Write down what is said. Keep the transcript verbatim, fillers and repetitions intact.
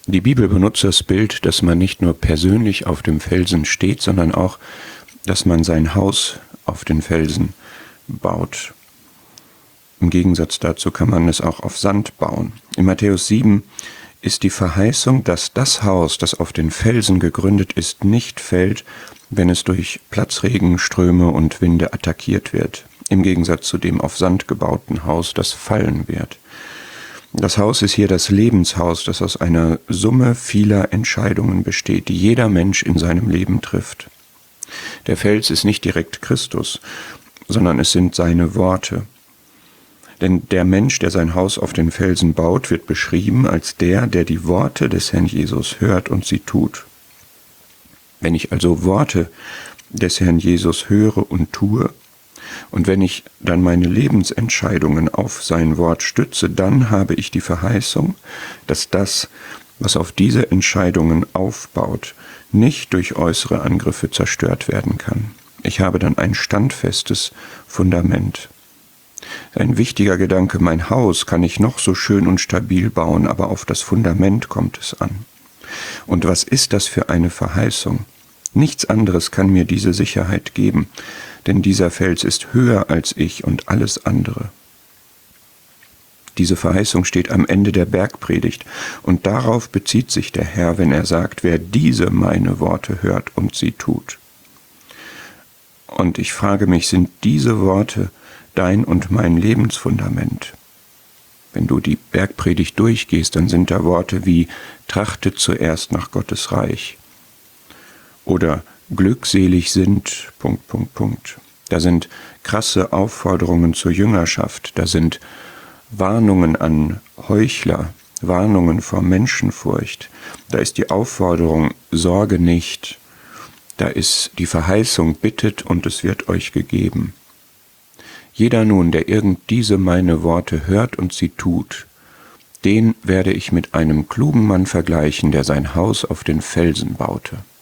Die Bibel benutzt das Bild, dass man nicht nur persönlich auf dem Felsen steht, sondern auch, dass man sein Haus auf den Felsen baut. Im Gegensatz dazu kann man es auch auf Sand bauen. In Matthäus sieben ist die Verheißung, dass das Haus, das auf den Felsen gegründet ist, nicht fällt, wenn es durch Platzregen, Ströme und Winde attackiert wird. Im Gegensatz zu dem auf Sand gebauten Haus, das fallen wird. Das Haus ist hier das Lebenshaus, das aus einer Summe vieler Entscheidungen besteht, die jeder Mensch in seinem Leben trifft. Der Fels ist nicht direkt Christus, sondern es sind seine Worte. Denn der Mensch, der sein Haus auf den Felsen baut, wird beschrieben als der, der die Worte des Herrn Jesus hört und sie tut. Wenn ich also Worte des Herrn Jesus höre und tue, und wenn ich dann meine Lebensentscheidungen auf sein Wort stütze, dann habe ich die Verheißung, dass das, was auf diese Entscheidungen aufbaut, nicht durch äußere Angriffe zerstört werden kann. Ich habe dann ein standfestes Fundament. Ein wichtiger Gedanke, mein Haus kann ich noch so schön und stabil bauen, aber auf das Fundament kommt es an. Und was ist das für eine Verheißung? Nichts anderes kann mir diese Sicherheit geben, denn dieser Fels ist höher als ich und alles andere. Diese Verheißung steht am Ende der Bergpredigt, und darauf bezieht sich der Herr, wenn er sagt, wer diese meine Worte hört und sie tut. Und ich frage mich, sind diese Worte dein und mein Lebensfundament? Wenn du die Bergpredigt durchgehst, dann sind da Worte wie trachtet zuerst nach Gottes Reich oder glückselig sind, Punkt, Punkt, Punkt. Da sind krasse Aufforderungen zur Jüngerschaft, da sind Warnungen an Heuchler, Warnungen vor Menschenfurcht, da ist die Aufforderung, sorge nicht, da ist die Verheißung, bittet und es wird euch gegeben. Jeder nun, der irgend diese meine Worte hört und sie tut, den werde ich mit einem klugen Mann vergleichen, der sein Haus auf den Felsen baute.